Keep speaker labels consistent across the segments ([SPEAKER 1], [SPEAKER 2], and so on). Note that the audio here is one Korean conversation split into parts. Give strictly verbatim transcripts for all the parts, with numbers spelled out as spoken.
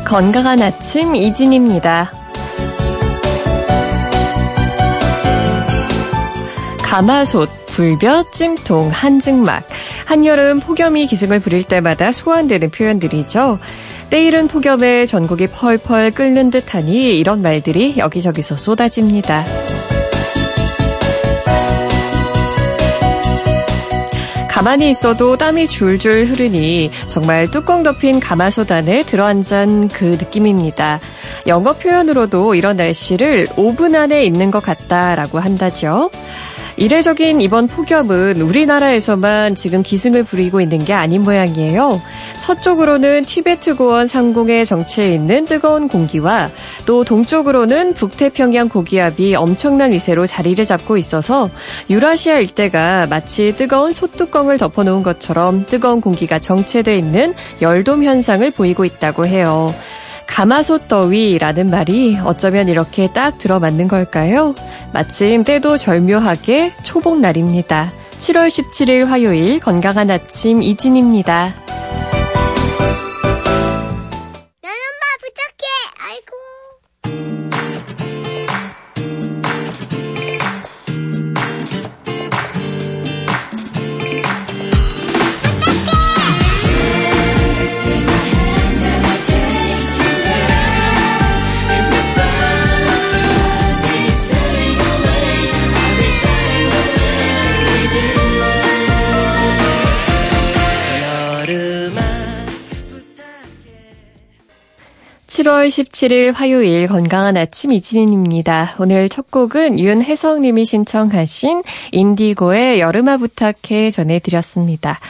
[SPEAKER 1] 건강한 아침 이진입니다. 가마솥, 불볕, 찜통, 한증막. 한여름 폭염이 기승을 부릴 때마다 소환되는 표현들이죠. 때이른 폭염에 전국이 펄펄 끓는 듯하니 이런 말들이 여기저기서 쏟아집니다. 가만히 있어도 땀이 줄줄 흐르니 정말 뚜껑 덮인 가마솥 안에 들어앉은 그 느낌입니다. 영어 표현으로도 이런 날씨를 오 분 안에 있는 것 같다라고 한다죠. 이례적인 이번 폭염은 우리나라에서만 지금 기승을 부리고 있는 게 아닌 모양이에요. 서쪽으로는 티베트 고원 상공의 정체에 있는 뜨거운 공기와 또 동쪽으로는 북태평양 고기압이 엄청난 위세로 자리를 잡고 있어서 유라시아 일대가 마치 뜨거운 솥뚜껑을 덮어놓은 것처럼 뜨거운 공기가 정체되어 있는 열돔 현상을 보이고 있다고 해요. 가마솥 더위라는 말이 어쩌면 이렇게 딱 들어맞는 걸까요? 마침 때도 절묘하게 초복날입니다. 칠월 십칠일 화요일 건강한 아침 이진입니다.
[SPEAKER 2] 난 엄마 부탁해. 아이고.
[SPEAKER 1] 칠월 십칠일 화요일 건강한 아침 이진입니다. 오늘 첫 곡은 윤혜성님이 신청하신 인디고의 여름아 부탁해 전해드렸습니다.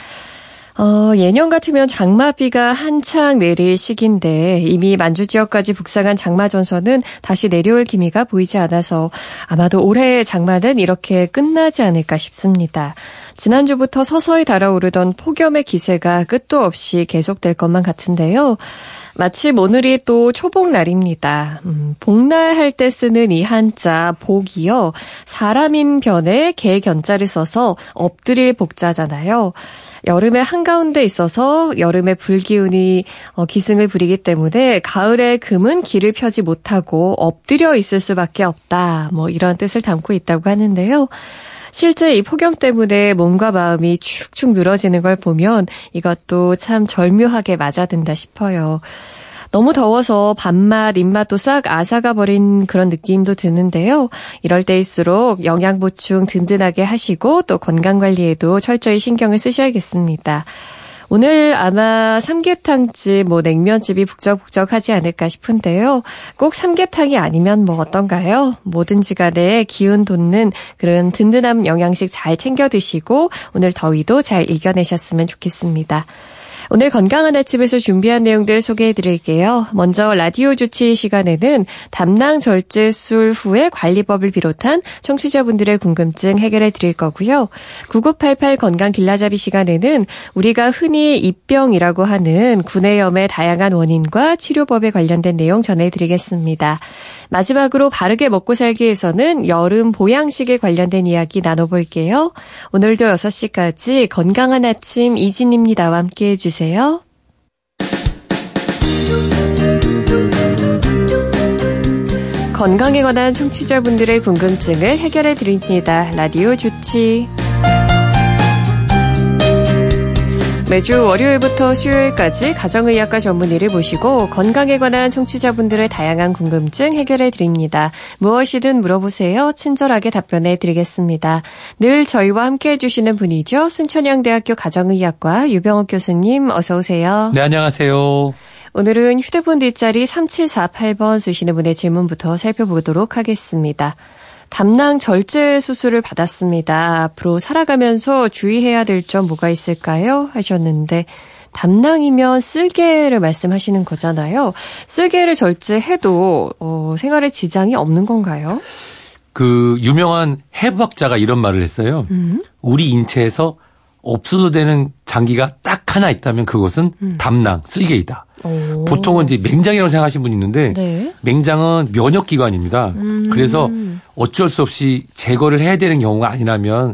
[SPEAKER 1] 어, 예년 같으면 장마비가 한창 내릴 시기인데 이미 만주 지역까지 북상한 장마 전선은 다시 내려올 기미가 보이지 않아서 아마도 올해의 장마는 이렇게 끝나지 않을까 싶습니다. 지난주부터 서서히 달아오르던 폭염의 기세가 끝도 없이 계속될 것만 같은데요. 마침 오늘이 또 초복날입니다. 음, 복날 할 때 쓰는 이 한자 복이요. 사람인 변에 개 견자를 써서 엎드릴 복자잖아요. 여름의 한가운데 있어서 여름의 불기운이 어, 기승을 부리기 때문에 가을에 금은 길을 펴지 못하고 엎드려 있을 수밖에 없다. 뭐 이런 뜻을 담고 있다고 하는데요. 실제 이 폭염 때문에 몸과 마음이 축축 늘어지는 걸 보면 이것도 참 절묘하게 맞아든다 싶어요. 너무 더워서 밥맛, 입맛도 싹 앗아가 버린 그런 느낌도 드는데요. 이럴 때일수록 영양 보충 든든하게 하시고 또 건강관리에도 철저히 신경을 쓰셔야겠습니다. 오늘 아마 삼계탕집, 뭐 냉면집이 북적북적하지 않을까 싶은데요. 꼭 삼계탕이 아니면 뭐 어떤가요? 뭐든지 간에 기운 돋는 그런 든든한 영양식 잘 챙겨 드시고 오늘 더위도 잘 이겨내셨으면 좋겠습니다. 오늘 건강한 아침에서 준비한 내용들 소개해드릴게요. 먼저 라디오 주치 시간에는 담낭 절제술 후의 관리법을 비롯한 청취자분들의 궁금증 해결해드릴 거고요. 구구팔팔 건강 길라잡이 시간에는 우리가 흔히 입병이라고 하는 구내염의 다양한 원인과 치료법에 관련된 내용 전해드리겠습니다. 마지막으로 바르게 먹고 살기에서는 여름 보양식에 관련된 이야기 나눠볼게요. 오늘도 여섯 시까지 건강한 아침 이진입니다와 함께해 주세요. 건강에 관한 청취자분들의 궁금증을 해결해 드립니다. 라디오 주치. 매주 월요일부터 수요일까지 가정의학과 전문의를 모시고 건강에 관한 청취자분들의 다양한 궁금증 해결해 드립니다. 무엇이든 물어보세요. 친절하게 답변해 드리겠습니다. 늘 저희와 함께해 주시는 분이죠. 순천향대학교 가정의학과 유병옥 교수님 어서 오세요.
[SPEAKER 3] 네, 안녕하세요.
[SPEAKER 1] 오늘은 휴대폰 뒷자리 삼칠사팔 번 쓰시는 분의 질문부터 살펴보도록 하겠습니다. 담낭 절제 수술을 받았습니다. 앞으로 살아가면서 주의해야 될 점 뭐가 있을까요? 하셨는데 담낭이면 쓸개를 말씀하시는 거잖아요. 쓸개를 절제해도 어, 생활에 지장이 없는 건가요?
[SPEAKER 3] 그 유명한 해부학자가 이런 말을 했어요. 음? 우리 인체에서 없어도 되는 장기가 딱 하나 있다면 그것은 음. 담낭, 쓸개이다. 오. 보통은 이제 맹장이라고 생각하시는 분이 있는데 네. 맹장은 면역기관입니다. 음. 그래서 어쩔 수 없이 제거를 해야 되는 경우가 아니라면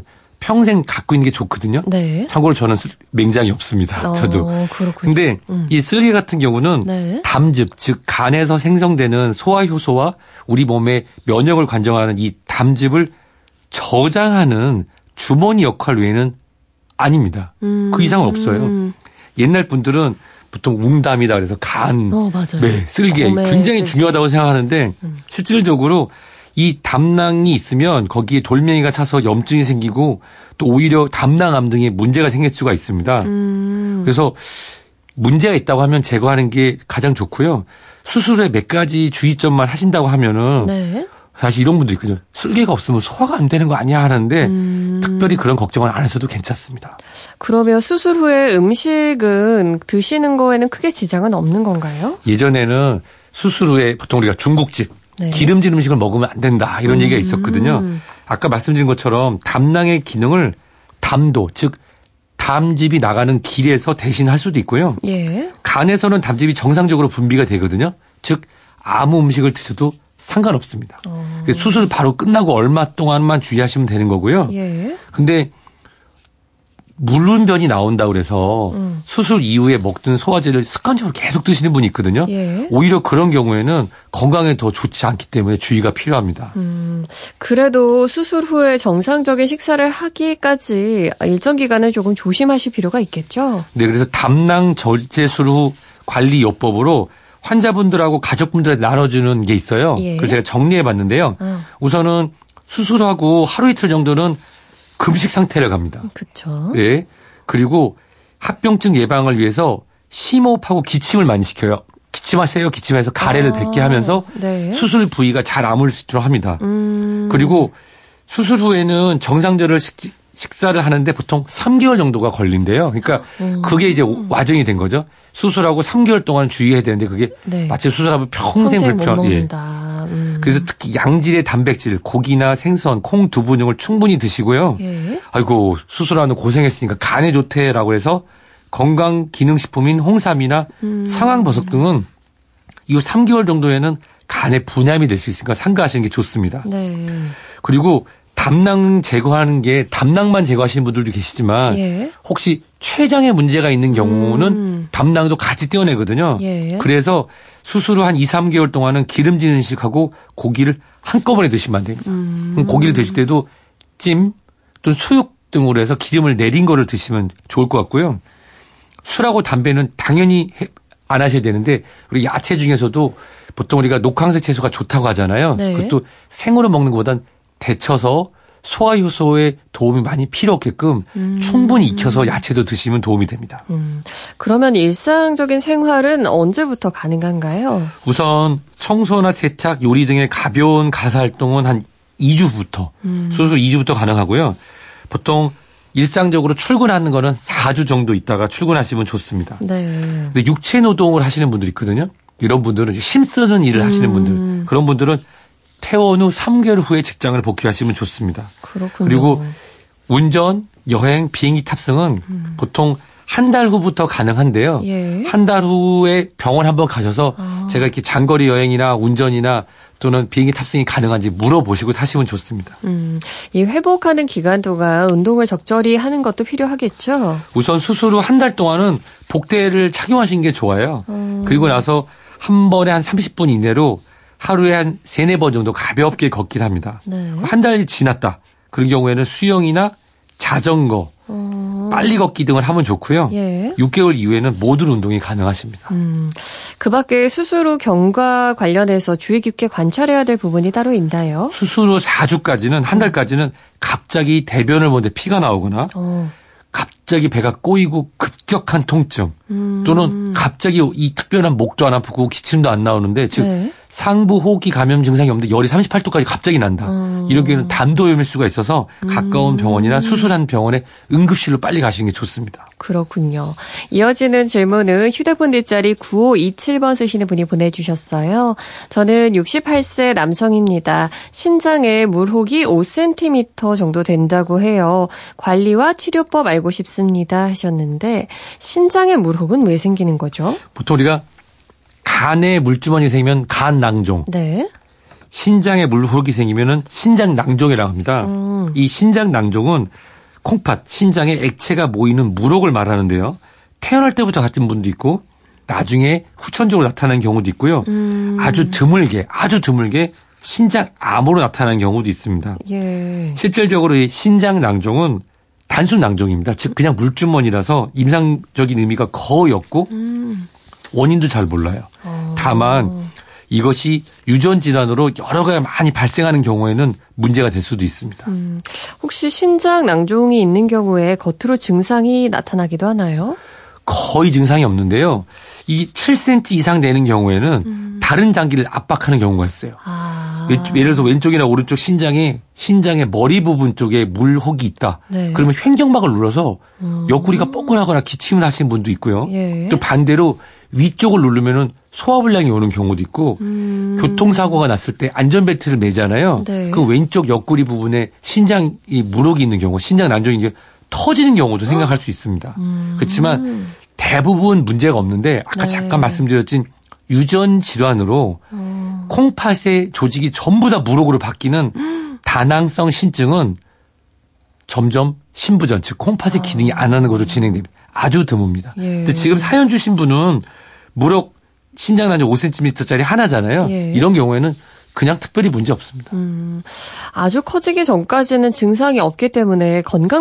[SPEAKER 3] 평생 갖고 있는 게 좋거든요.
[SPEAKER 1] 네.
[SPEAKER 3] 참고로 저는 맹장이 없습니다.
[SPEAKER 1] 어,
[SPEAKER 3] 저도.
[SPEAKER 1] 그렇군요.
[SPEAKER 3] 근데
[SPEAKER 1] 음.
[SPEAKER 3] 이 쓸개 같은 경우는
[SPEAKER 1] 네.
[SPEAKER 3] 담즙, 즉 간에서 생성되는 소화효소와 우리 몸의 면역을 관장하는 이 담즙을 저장하는 주머니 역할 외에는 아닙니다.
[SPEAKER 1] 음.
[SPEAKER 3] 그 이상은 없어요.
[SPEAKER 1] 음.
[SPEAKER 3] 옛날 분들은 보통 웅담이다 그래서 간,
[SPEAKER 1] 어, 맞아요.
[SPEAKER 3] 네, 쓸개 굉장히
[SPEAKER 1] 쓸개.
[SPEAKER 3] 중요하다고 생각하는데
[SPEAKER 1] 음.
[SPEAKER 3] 실질적으로 이 담낭이 있으면 거기에 돌멩이가 차서 염증이 생기고 또 오히려 담낭암 등의 문제가 생길 수가 있습니다.
[SPEAKER 1] 음.
[SPEAKER 3] 그래서 문제가 있다고 하면 제거하는 게 가장 좋고요. 수술 후에 몇 가지 주의점만 하신다고 하면은
[SPEAKER 1] 네.
[SPEAKER 3] 사실 이런 분도 있거든요. 쓸개가 없으면 소화가 안 되는 거 아니야 하는데
[SPEAKER 1] 음.
[SPEAKER 3] 특별히 그런 걱정은 안 하셔도 괜찮습니다.
[SPEAKER 1] 그러면 수술 후에 음식은 드시는 거에는 크게 지장은 없는 건가요?
[SPEAKER 3] 예전에는 수술 후에 보통 우리가 중국집
[SPEAKER 1] 네.
[SPEAKER 3] 기름진 음식을 먹으면 안 된다 이런
[SPEAKER 1] 음.
[SPEAKER 3] 얘기가 있었거든요. 아까 말씀드린 것처럼 담낭의 기능을 담도 즉 담즙이 나가는 길에서 대신 할 수도 있고요.
[SPEAKER 1] 예.
[SPEAKER 3] 간에서는 담즙이 정상적으로 분비가 되거든요. 즉 아무 음식을 드셔도 상관없습니다.
[SPEAKER 1] 어.
[SPEAKER 3] 수술 바로 끝나고 얼마 동안만 주의하시면 되는 거고요.
[SPEAKER 1] 예.
[SPEAKER 3] 근데 물운변이 나온다고 그래서
[SPEAKER 1] 음.
[SPEAKER 3] 수술 이후에 먹던 소화제를 습관적으로 계속 드시는 분이 있거든요.
[SPEAKER 1] 예.
[SPEAKER 3] 오히려 그런 경우에는 건강에 더 좋지 않기 때문에 주의가 필요합니다.
[SPEAKER 1] 음, 그래도 수술 후에 정상적인 식사를 하기까지 일정 기간은 조금 조심하실 필요가 있겠죠?
[SPEAKER 3] 네, 그래서 담낭 절제술 후 관리 요법으로 환자분들하고 가족분들한테 나눠주는 게 있어요.
[SPEAKER 1] 예.
[SPEAKER 3] 그걸 제가 정리해 봤는데요.
[SPEAKER 1] 아.
[SPEAKER 3] 우선은 수술하고 하루 이틀 정도는 금식 상태를 갑니다.
[SPEAKER 1] 그렇죠.
[SPEAKER 3] 네. 그리고 합병증 예방을 위해서 심호흡하고 기침을 많이 시켜요. 기침하세요. 기침해서 가래를
[SPEAKER 1] 아,
[SPEAKER 3] 뱉게 하면서
[SPEAKER 1] 네.
[SPEAKER 3] 수술 부위가 잘 아물 수 있도록 합니다.
[SPEAKER 1] 음.
[SPEAKER 3] 그리고 수술 후에는 정상적으로 식, 식사를 하는데 보통 삼 개월 정도가 걸린대요. 그러니까
[SPEAKER 1] 음.
[SPEAKER 3] 그게 이제 와정이 된 거죠. 수술하고 삼 개월 동안 주의해야 되는데 그게
[SPEAKER 1] 네.
[SPEAKER 3] 마치 수술하면 평생,
[SPEAKER 1] 평생
[SPEAKER 3] 불편.
[SPEAKER 1] 못
[SPEAKER 3] 예.
[SPEAKER 1] 먹는다. 음.
[SPEAKER 3] 그래서 특히 양질의 단백질, 고기나 생선, 콩, 두부 등을 충분히 드시고요.
[SPEAKER 1] 예.
[SPEAKER 3] 아이고 수술하는 고생했으니까 간에 좋대라고 해서 건강기능식품인 홍삼이나
[SPEAKER 1] 음.
[SPEAKER 3] 상황버섯 등은 이 삼 개월 정도에는 간에 분양이 될 수 있으니까 삼가하시는 게 좋습니다.
[SPEAKER 1] 네.
[SPEAKER 3] 그리고 담낭 제거하는 게 담낭만 제거하시는 분들도 계시지만
[SPEAKER 1] 예.
[SPEAKER 3] 혹시 췌장에 문제가 있는 경우는
[SPEAKER 1] 음.
[SPEAKER 3] 담낭도 같이 떼어내거든요.
[SPEAKER 1] 예.
[SPEAKER 3] 그래서 수술 후 한 이, 삼 개월 동안은 기름진 음식하고 고기를 한꺼번에 드시면 안 됩니다.
[SPEAKER 1] 음.
[SPEAKER 3] 그럼 고기를 드실 때도 찜 또는 수육 등으로 해서 기름을 내린 거를 드시면 좋을 것 같고요. 술하고 담배는 당연히 안 하셔야 되는데 우리 야채 중에서도 보통 우리가 녹황색 채소가 좋다고 하잖아요.
[SPEAKER 1] 네.
[SPEAKER 3] 그것도 생으로 먹는 것보단 데쳐서 소화효소에 도움이 많이 필요 없게끔
[SPEAKER 1] 음.
[SPEAKER 3] 충분히 익혀서 야채도 드시면 도움이 됩니다.
[SPEAKER 1] 음. 그러면 일상적인 생활은 언제부터 가능한가요?
[SPEAKER 3] 우선 청소나 세탁, 요리 등의 가벼운 가사활동은 한 이 주부터
[SPEAKER 1] 음.
[SPEAKER 3] 수술 이 주부터 가능하고요. 보통 일상적으로 출근하는 거는 사 주 정도 있다가 출근하시면 좋습니다.
[SPEAKER 1] 네.
[SPEAKER 3] 근데 육체 노동을 하시는 분들이 있거든요. 이런 분들은 힘쓰는 일을 하시는 분들.
[SPEAKER 1] 음.
[SPEAKER 3] 그런 분들은 퇴원 후 삼 개월 후에 직장을 복귀하시면 좋습니다.
[SPEAKER 1] 그렇군요.
[SPEAKER 3] 그리고 운전, 여행, 비행기 탑승은
[SPEAKER 1] 음.
[SPEAKER 3] 보통 한 달 후부터 가능한데요.
[SPEAKER 1] 예.
[SPEAKER 3] 한 달 후에 병원 한번 가셔서
[SPEAKER 1] 아.
[SPEAKER 3] 제가 이렇게 장거리 여행이나 운전이나 또는 비행기 탑승이 가능한지 물어보시고 타시면 좋습니다.
[SPEAKER 1] 음, 이 회복하는 기간 동안 운동을 적절히 하는 것도 필요하겠죠?
[SPEAKER 3] 우선 수술 후 한 달 동안은 복대를 착용하시는 게 좋아요.
[SPEAKER 1] 음.
[SPEAKER 3] 그리고 나서 한 번에 한 삼십 분 이내로 하루에 한 세네 번 정도 가볍게 걷긴 합니다.
[SPEAKER 1] 네.
[SPEAKER 3] 한 달이 지났다. 그런 경우에는 수영이나 자전거,
[SPEAKER 1] 어.
[SPEAKER 3] 빨리 걷기 등을 하면 좋고요.
[SPEAKER 1] 예.
[SPEAKER 3] 육 개월 이후에는 모든 운동이 가능하십니다.
[SPEAKER 1] 음, 그 밖에 수술 후 경과 관련해서 주의 깊게 관찰해야 될 부분이 따로 있나요?
[SPEAKER 3] 수술 후 사 주까지는 한 달까지는 갑자기 대변을 보는데 피가 나오거나
[SPEAKER 1] 어.
[SPEAKER 3] 갑자기 배가 꼬이고 급격한 통증
[SPEAKER 1] 음.
[SPEAKER 3] 또는 갑자기 이 특별한 목도 안 아프고 기침도 안 나오는데 즉
[SPEAKER 1] 네.
[SPEAKER 3] 상부 호흡기 감염 증상이 없는데 열이 삼십팔 도까지 갑자기 난다.
[SPEAKER 1] 어.
[SPEAKER 3] 이런 경우는 담도염일 수가 있어서 가까운 병원이나 수술한 병원에 응급실로 빨리 가시는 게 좋습니다.
[SPEAKER 1] 그렇군요. 이어지는 질문은 휴대폰 뒷자리 구오이칠 번 쓰시는 분이 보내주셨어요. 저는 육십팔 세 남성입니다. 신장에 물혹이 오 센티미터 정도 된다고 해요. 관리와 치료법 알고 싶습니다 하셨는데 신장에 물혹은 왜 생기는 거죠?
[SPEAKER 3] 보통 우리가 간에 물주머니 생기면 간낭종,
[SPEAKER 1] 네.
[SPEAKER 3] 신장에 물혹이 생기면은 신장낭종이라고 합니다.
[SPEAKER 1] 음.
[SPEAKER 3] 이 신장낭종은 콩팥, 신장에 액체가 모이는 물혹을 말하는데요. 태어날 때부터 같은 분도 있고 나중에 후천적으로 나타나는 경우도 있고요. 음. 아주 드물게 아주 드물게 신장 암으로 나타나는 경우도 있습니다.
[SPEAKER 1] 예.
[SPEAKER 3] 실질적으로 이 신장 낭종은 단순 낭종입니다. 즉 그냥 물주머니라서 임상적인 의미가 거의 없고 음. 원인도 잘 몰라요. 어. 다만 이것이 유전 질환으로 여러 가지 많이 발생하는 경우에는 문제가 될 수도 있습니다. 음.
[SPEAKER 1] 혹시 신장 낭종이 있는 경우에 겉으로 증상이 나타나기도 하나요?
[SPEAKER 3] 거의 증상이 없는데요. 이 칠 센티미터 이상 되는 경우에는 음. 다른 장기를 압박하는 경우가 있어요. 아. 왼쪽, 예를 들어서 왼쪽이나 오른쪽 신장에 신장의 머리 부분 쪽에 물혹이 있다. 네. 그러면 횡격막을 눌러서 음. 옆구리가 뻐근하거나 기침을 하시는 분도 있고요. 예. 또 반대로 위쪽을 누르면은 소화불량이 오는 경우도 있고 음. 교통사고가 났을 때 안전벨트를 매잖아요. 네. 그 왼쪽 옆구리 부분에 신장이 물혹이 있는 경우, 신장 난종이 터지는 경우도 생각할 수 있습니다. 음. 그렇지만 대부분 문제가 없는데 아까 네. 잠깐 말씀드렸진 유전 질환으로 음. 콩팥의 조직이 전부 다 물혹으로 바뀌는 음. 다낭성 신증은 점점 신부전, 즉 콩팥의 기능이 안 하는 것으로 진행됩니다. 아주 드뭅니다. 예. 근데 지금 사연 주신 분은 물혹 신장 난종 오 센티미터짜리 하나잖아요. 예. 이런 경우에는 그냥 특별히 문제 없습니다. 음,
[SPEAKER 1] 아주 커지기 전까지는 증상이 없기 때문에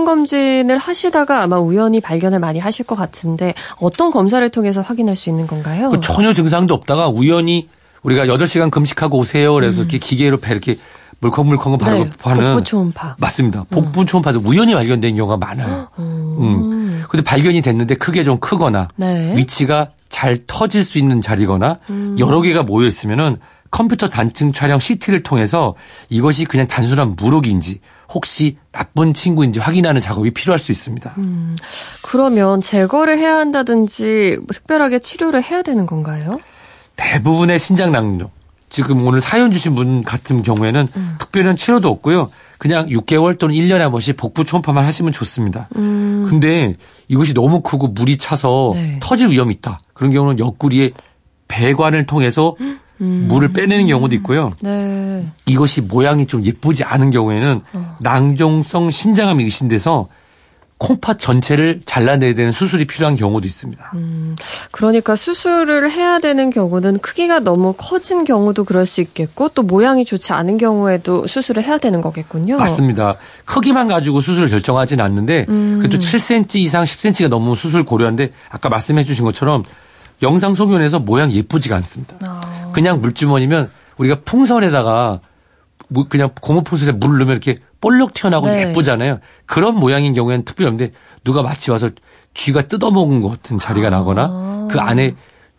[SPEAKER 1] 건강검진을 하시다가 아마 우연히 발견을 많이 하실 것 같은데 어떤 검사를 통해서 확인할 수 있는 건가요?
[SPEAKER 3] 그 전혀 증상도 없다가 우연히 우리가 여덟 시간 금식하고 오세요. 그래서 음. 이렇게 기계로 이렇게 물컹물컹 바르고
[SPEAKER 1] 네, 하는. 복부 초음파.
[SPEAKER 3] 맞습니다. 복부 음. 초음파도 우연히 발견된 경우가 많아요. 음. 음. 근데 발견이 됐는데 크게 좀 크거나 네. 위치가 잘 터질 수 있는 자리거나 음. 여러 개가 모여 있으면은 컴퓨터 단층 촬영 씨티를 통해서 이것이 그냥 단순한 물혹인지 혹시 나쁜 친구인지 확인하는 작업이 필요할 수 있습니다. 음,
[SPEAKER 1] 그러면 제거를 해야 한다든지 특별하게 치료를 해야 되는 건가요?
[SPEAKER 3] 대부분의 신장 낭종, 지금 오늘 사연 주신 분 같은 경우에는 음. 특별한 치료도 없고요. 그냥 육 개월 또는 일 년에 한 번씩 복부 초음파만 하시면 좋습니다. 음. 근데 이것이 너무 크고 물이 차서 네. 터질 위험이 있다. 그런 경우는 옆구리에 배관을 통해서 음. 음. 물을 빼내는 경우도 있고요. 네. 이것이 모양이 좀 예쁘지 않은 경우에는 어. 낭종성 신장암이 의심돼서 콩팥 전체를 잘라내야 되는 수술이 필요한 경우도 있습니다. 음.
[SPEAKER 1] 그러니까 수술을 해야 되는 경우는 크기가 너무 커진 경우도 그럴 수 있겠고 또 모양이 좋지 않은 경우에도 수술을 해야 되는 거겠군요.
[SPEAKER 3] 맞습니다. 크기만 가지고 수술을 결정하지는 않는데 음. 그래도 칠 센티미터 이상 십 센티미터가 넘으면 수술 고려하는데 아까 말씀해 주신 것처럼 영상 소견에서 모양 예쁘지가 않습니다. 아. 그냥 물주머니면 우리가 풍선에다가 그냥 고무풍선에 물 넣으면 이렇게 볼록 튀어나오고 네. 예쁘잖아요. 그런 모양인 경우에는 특별히 없는데 누가 마치 와서 쥐가 뜯어먹은 것 같은 자리가 나거나 아. 그 안에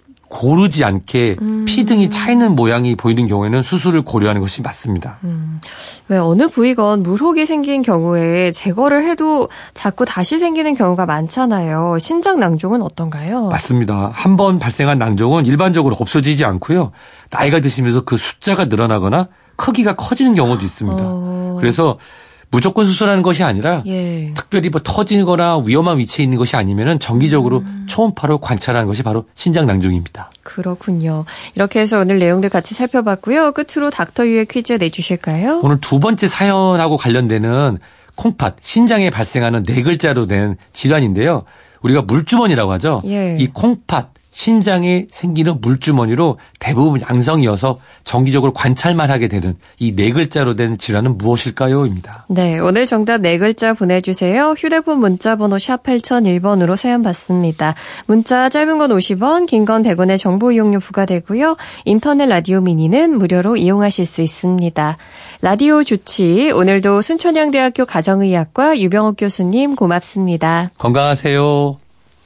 [SPEAKER 3] 고르지 않게 음. 피 등이 차 있는 모양이 보이는 경우에는 수술을 고려하는 것이 맞습니다. 음.
[SPEAKER 1] 왜 어느 부위건 물혹이 생긴 경우에 제거를 해도 자꾸 다시 생기는 경우가 많잖아요. 신장 낭종은 어떤가요?
[SPEAKER 3] 맞습니다. 한 번 발생한 낭종은 일반적으로 없어지지 않고요. 나이가 드시면서 그 숫자가 늘어나거나 크기가 커지는 경우도 있습니다. 어. 그래서 무조건 수술하는 것이 아니라 예. 특별히 뭐 터지거나 위험한 위치에 있는 것이 아니면은 정기적으로 음. 초음파로 관찰하는 것이 바로 신장 낭종입니다.
[SPEAKER 1] 그렇군요. 이렇게 해서 오늘 내용들 같이 살펴봤고요. 끝으로 닥터 유의 퀴즈 내주실까요?
[SPEAKER 3] 오늘 두 번째 사연하고 관련되는 콩팥, 신장에 발생하는 네 글자로 된 질환인데요. 우리가 물주머니라고 하죠. 예. 이 콩팥, 신장에 생기는 물주머니로 대부분 양성이어서 정기적으로 관찰만 하게 되는 이 네 글자로 된 질환은 무엇일까요? 입니다.
[SPEAKER 1] 네, 오늘 정답 네 글자 보내주세요. 휴대폰 문자번호 샵 팔공공일 번으로 사연 받습니다. 문자 짧은 건 오십 원, 긴 건 백 원의 정보 이용료 부과되고요. 인터넷 라디오 미니는 무료로 이용하실 수 있습니다. 라디오 주치, 오늘도 순천향대학교 가정의학과 유병옥 교수님 고맙습니다.
[SPEAKER 3] 건강하세요.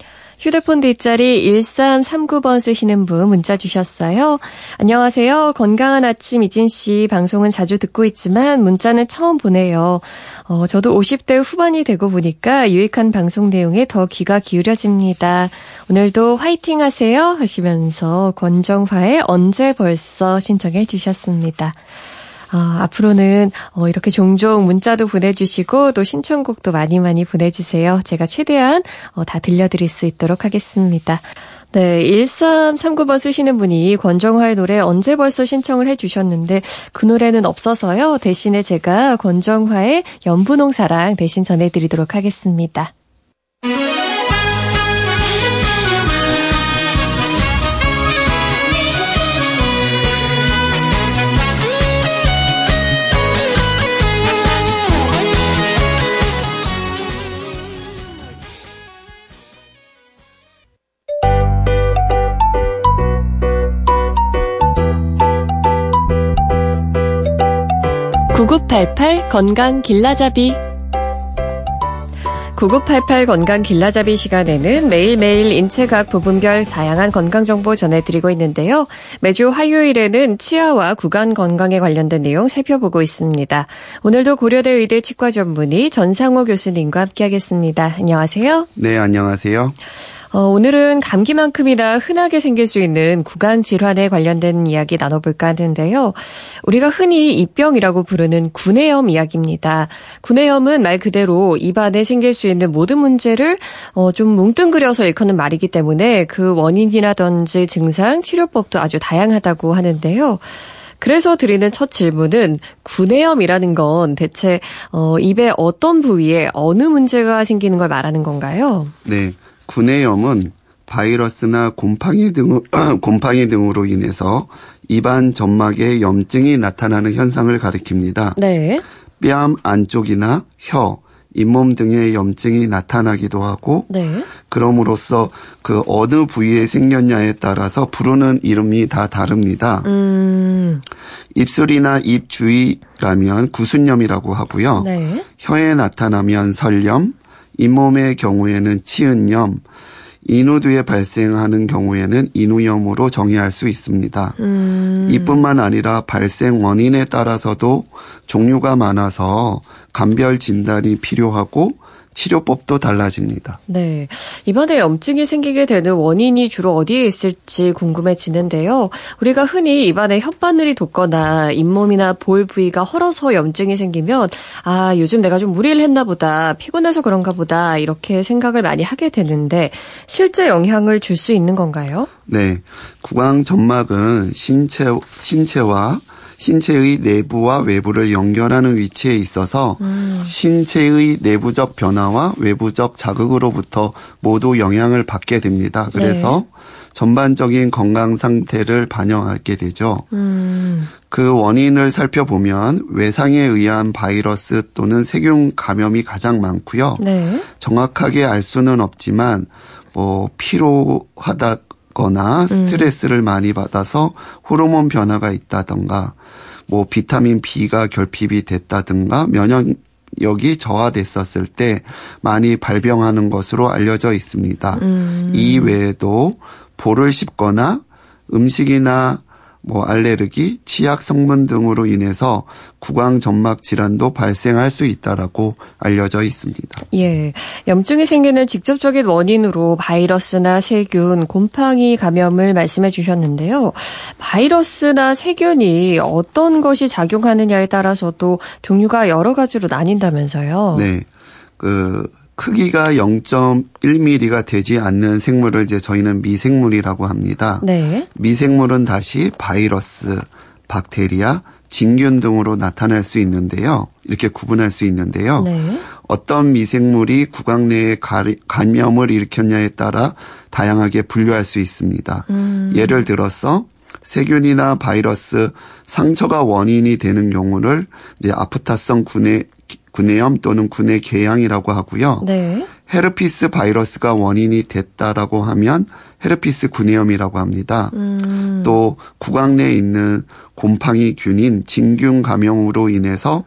[SPEAKER 1] 휴대폰 뒷자리 일삼삼구 번 쓰시는 분 문자 주셨어요. 안녕하세요. 건강한 아침 이진 씨 방송은 자주 듣고 있지만 문자는 처음 보내요. 어, 저도 오십 대 후반이 되고 보니까 유익한 방송 내용에 더 귀가 기울여집니다. 오늘도 화이팅 하세요 하시면서 권정화의 언제 벌써 신청해 주셨습니다. 어, 앞으로는 어, 이렇게 종종 문자도 보내주시고 또 신청곡도 많이 많이 보내주세요. 제가 최대한 어, 다 들려드릴 수 있도록 하겠습니다. 네, 일삼삼구 번 쓰시는 분이 권정화의 노래 언제 벌써 신청을 해주셨는데 그 노래는 없어서요. 대신에 제가 권정화의 연분홍 사랑 대신 전해드리도록 하겠습니다. 구구팔팔 건강 길라잡이 구구팔팔 건강 길라잡이 시간에는 매일매일 인체각 부분별 다양한 건강정보 전해드리고 있는데요. 매주 화요일에는 치아와 구강 건강에 관련된 내용 살펴보고 있습니다. 오늘도 고려대 의대 치과 전문의 전상호 교수님과 함께하겠습니다. 안녕하세요.
[SPEAKER 4] 네, 안녕하세요.
[SPEAKER 1] 어, 오늘은 감기만큼이나 흔하게 생길 수 있는 구강 질환에 관련된 이야기 나눠볼까 하는데요. 우리가 흔히 입병이라고 부르는 구내염 이야기입니다. 구내염은 말 그대로 입안에 생길 수 있는 모든 문제를 어, 좀 뭉뚱그려서 일컫는 말이기 때문에 그 원인이라든지 증상, 치료법도 아주 다양하다고 하는데요. 그래서 드리는 첫 질문은 구내염이라는 건 대체 어, 입의 어떤 부위에 어느 문제가 생기는 걸 말하는 건가요?
[SPEAKER 4] 네. 구내염은 바이러스나 곰팡이 등, 곰팡이 등으로 인해서 입안 점막에 염증이 나타나는 현상을 가리킵니다.
[SPEAKER 1] 네.
[SPEAKER 4] 뺨 안쪽이나 혀, 잇몸 등의 염증이 나타나기도 하고
[SPEAKER 1] 네.
[SPEAKER 4] 그럼으로써 그 어느 부위에 생겼냐에 따라서 부르는 이름이 다 다릅니다.
[SPEAKER 1] 음.
[SPEAKER 4] 입술이나 입 주위라면 구순염이라고 하고요.
[SPEAKER 1] 네.
[SPEAKER 4] 혀에 나타나면 설염, 잇몸의 경우에는 치은염, 인후두에 발생하는 경우에는 인후염으로 정의할 수 있습니다.
[SPEAKER 1] 음.
[SPEAKER 4] 이뿐만 아니라 발생 원인에 따라서도 종류가 많아서 감별 진단이 필요하고 치료법도 달라집니다.
[SPEAKER 1] 네. 입안에 염증이 생기게 되는 원인이 주로 어디에 있을지 궁금해지는데요. 우리가 흔히 입안에 혓바늘이 돋거나 잇몸이나 볼 부위가 헐어서 염증이 생기면 아, 요즘 내가 좀 무리를 했나 보다, 피곤해서 그런가 보다 이렇게 생각을 많이 하게 되는데 실제 영향을 줄 수 있는 건가요?
[SPEAKER 4] 네. 구강 점막은 신체, 신체와 신체의 내부와 외부를 연결하는 위치에 있어서 음. 신체의 내부적 변화와 외부적 자극으로부터 모두 영향을 받게 됩니다. 그래서 네. 전반적인 건강 상태를 반영하게 되죠. 음. 그 원인을 살펴보면 외상에 의한 바이러스 또는 세균 감염이 가장 많고요. 네. 정확하게 알 수는 없지만 뭐 피로하다 거나 스트레스를 음. 많이 받아서 호르몬 변화가 있다던가 뭐 비타민 B가 결핍이 됐다든가 면역력이 저하됐었을 때 많이 발병하는 것으로 알려져 있습니다. 음. 이 외에도 볼을 씹거나 음식이나 뭐 알레르기, 치약 성분 등으로 인해서 구강 점막 질환도 발생할 수 있다라고 알려져 있습니다.
[SPEAKER 1] 예, 염증이 생기는 직접적인 원인으로 바이러스나 세균, 곰팡이 감염을 말씀해 주셨는데요. 바이러스나 세균이 어떤 것이 작용하느냐에 따라서도 종류가 여러 가지로 나뉜다면서요.
[SPEAKER 4] 네, 그 크기가 영 점 일 밀리미터가 되지 않는 생물을 이제 저희는 미생물이라고 합니다. 네. 미생물은 다시 바이러스, 박테리아, 진균 등으로 나타날 수 있는데요. 이렇게 구분할 수 있는데요. 네. 어떤 미생물이 구강 내에 감염을 일으켰냐에 따라 다양하게 분류할 수 있습니다. 음. 예를 들어서 세균이나 바이러스, 상처가 원인이 되는 경우를 이제 아프타성 구내 구내염 또는 구내 궤양이라고 하고요. 네. 헤르피스 바이러스가 원인이 됐다라고 하면 헤르피스 구내염이라고 합니다. 음. 또 구강 내에 있는 곰팡이 균인 진균 감염으로 인해서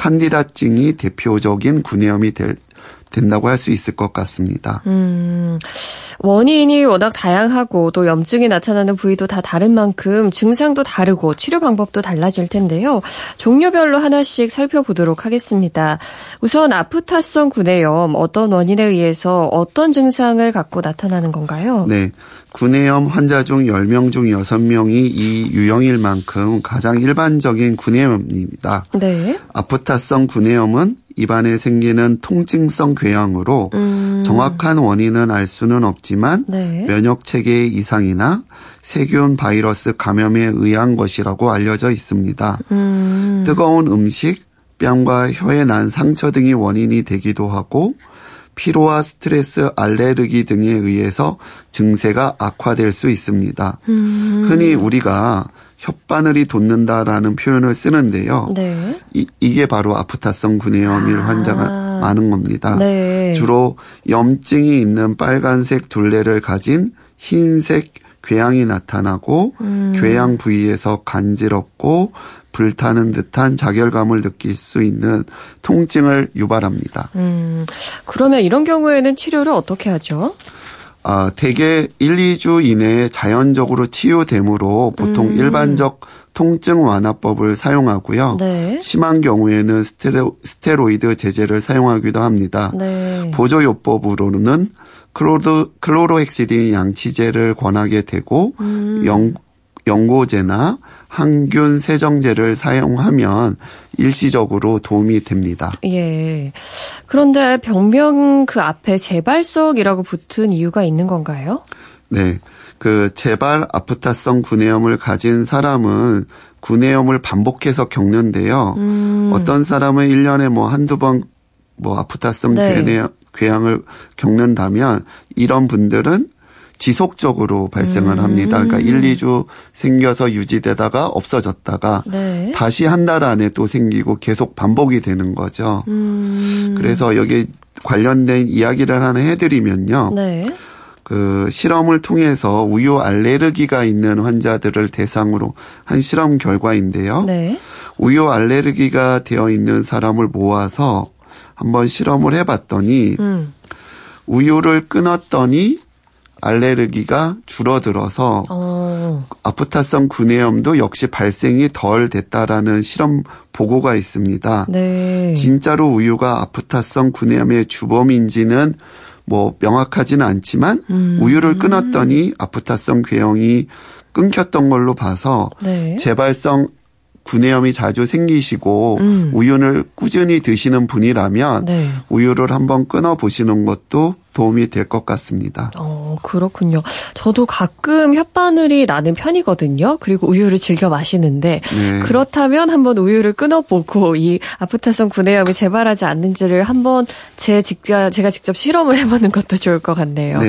[SPEAKER 4] 칸디다증이 대표적인 구내염이 될 된다고 할 수 있을 것 같습니다.
[SPEAKER 1] 음, 원인이 워낙 다양하고 또 염증이 나타나는 부위도 다 다른 만큼 증상도 다르고 치료 방법도 달라질 텐데요. 종류별로 하나씩 살펴보도록 하겠습니다. 우선 아프타성 구내염, 어떤 원인에 의해서 어떤 증상을 갖고 나타나는 건가요?
[SPEAKER 4] 네. 구내염 환자 중 열 명 중 여섯 명이 이 유형일 만큼 가장 일반적인 구내염입니다. 네. 아프타성 구내염은 입안에 생기는 통증성 궤양으로 음. 정확한 원인은 알 수는 없지만 네. 면역 체계의 이상이나 세균 바이러스 감염에 의한 것이라고 알려져 있습니다. 음. 뜨거운 음식, 뺨과 혀에 난 상처 등이 원인이 되기도 하고 피로와 스트레스, 알레르기 등에 의해서 증세가 악화될 수 있습니다. 음. 흔히 우리가 혓바늘이 돋는다라는 표현을 쓰는데요. 네. 이, 이게 바로 아프타성 구내염일 아. 환자가 많은 겁니다. 네. 주로 염증이 있는 빨간색 둘레를 가진 흰색 궤양이 나타나고 음. 궤양 부위에서 간지럽고 불타는 듯한 자결감을 느낄 수 있는 통증을 유발합니다.
[SPEAKER 1] 음. 그러면 이런 경우에는 치료를 어떻게 하죠?
[SPEAKER 4] 아, 대개 일, 이 주 이내에 자연적으로 치유되므로 보통 음. 일반적 통증 완화법을 사용하고요. 네. 심한 경우에는 스테로, 스테로이드 제제를 사용하기도 합니다. 네. 보조요법으로는 클로로, 클로로헥시딘 양치제를 권하게 되고 음. 영, 연고제나 항균 세정제를 사용하면 일시적으로 도움이 됩니다.
[SPEAKER 1] 예. 그런데 병명 그 앞에 재발성이라고 붙은 이유가 있는 건가요?
[SPEAKER 4] 네. 그 재발 아프타성 구내염을 가진 사람은 구내염을 반복해서 겪는데요. 음. 어떤 사람은 일 년에 뭐 한두 번 뭐 아프타성 네. 궤양을 겪는다면 이런 분들은 지속적으로 발생을 합니다. 그러니까 일, 이 주 생겨서 유지되다가 없어졌다가 네. 다시 한 달 안에 또 생기고 계속 반복이 되는 거죠. 음. 그래서 여기 관련된 이야기를 하나 해드리면요. 네. 그 실험을 통해서 우유 알레르기가 있는 환자들을 대상으로 한 실험 결과인데요. 네. 우유 알레르기가 되어 있는 사람을 모아서 한번 실험을 해봤더니 음. 우유를 끊었더니 알레르기가 줄어들어서 어. 아프타성 구내염도 역시 발생이 덜 됐다라는 실험 보고가 있습니다. 네. 진짜로 우유가 아프타성 구내염의 주범인지는 뭐 명확하지는 않지만 음. 우유를 끊었더니 아프타성 궤양이 끊겼던 걸로 봐서 네. 재발성 구내염이 자주 생기시고 음. 우유를 꾸준히 드시는 분이라면 네. 우유를 한번 끊어보시는 것도 도움이 될 것 같습니다.
[SPEAKER 1] 어, 그렇군요. 저도 가끔 혓바늘이 나는 편이거든요. 그리고 우유를 즐겨 마시는데 네. 그렇다면 한번 우유를 끊어보고 이 아프타성 구내염이 재발하지 않는지를 한번 제 직접, 제가 직접 실험을 해보는 것도 좋을 것 같네요. 네.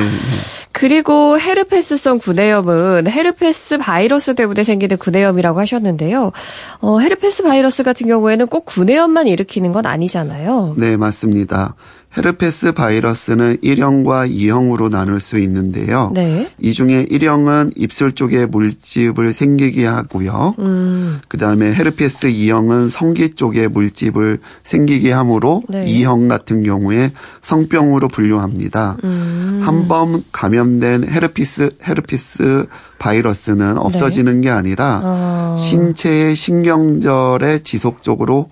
[SPEAKER 1] 그리고 헤르페스성 구내염은 헤르페스 바이러스 때문에 생기는 구내염이라고 하셨는데요. 어, 헤르페스 바이러스 같은 경우에는 꼭 구내염만 일으키는 건 아니잖아요.
[SPEAKER 4] 네, 맞습니다. 헤르페스 바이러스는 일형과 이형으로 나눌 수 있는데요. 네. 이 중에 일형은 입술 쪽에 물집을 생기게 하고요. 음. 그다음에 헤르페스 이형은 성기 쪽에 물집을 생기게 하므로 네. 이형 같은 경우에 성병으로 분류합니다. 음. 한 번 감염된 헤르피스 헤르피스 바이러스는 없어지는 네. 게 아니라 어. 신체의 신경절에 지속적으로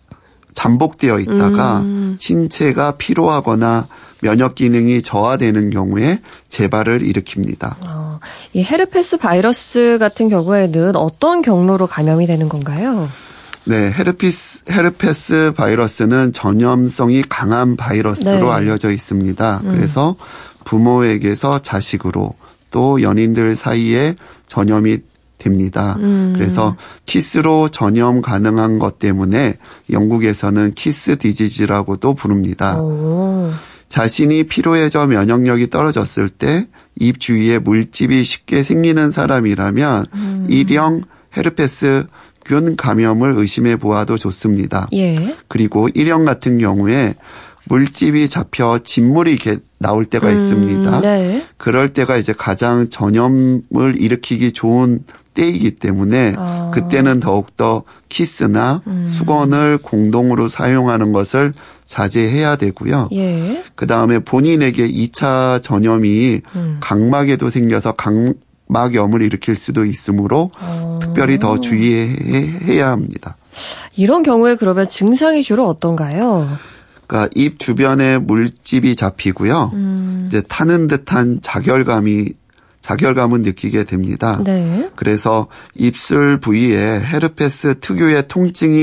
[SPEAKER 4] 잠복되어 있다가 음. 신체가 피로하거나 면역 기능이 저하되는 경우에 재발을 일으킵니다.
[SPEAKER 1] 어, 이 헤르페스 바이러스 같은 경우에는 어떤 경로로 감염이 되는 건가요?
[SPEAKER 4] 네, 헤르피스, 헤르페스 바이러스는 전염성이 강한 바이러스로 네. 알려져 있습니다. 음. 그래서 부모에게서 자식으로 또 연인들 사이에 전염이 됩니다. 음. 그래서 키스로 전염 가능한 것 때문에 영국에서는 키스 디지즈라고도 부릅니다. 오. 자신이 피로해져 면역력이 떨어졌을 때 입 주위에 물집이 쉽게 생기는 사람이라면 음. 일형 헤르페스 균 감염을 의심해 보아도 좋습니다. 예. 그리고 일형 같은 경우에 물집이 잡혀 진물이 나올 때가 음. 있습니다. 네. 그럴 때가 이제 가장 전염을 일으키기 좋은 때이기 때문에 아. 그때는 더욱더 키스나 음. 수건을 공동으로 사용하는 것을 자제해야 되고요. 예. 그다음에 본인에게 이 차 전염이 음. 각막에도 생겨서 각막염을 일으킬 수도 있으므로 아. 특별히 더 주의해야 합니다.
[SPEAKER 1] 이런 경우에 그러면 증상이 주로 어떤가요?
[SPEAKER 4] 그러니까 입 주변에 물집이 잡히고요. 음. 이제 타는 듯한 자결감이 자결감은 느끼게 됩니다. 네. 그래서 입술 부위에 헤르페스 특유의 통증이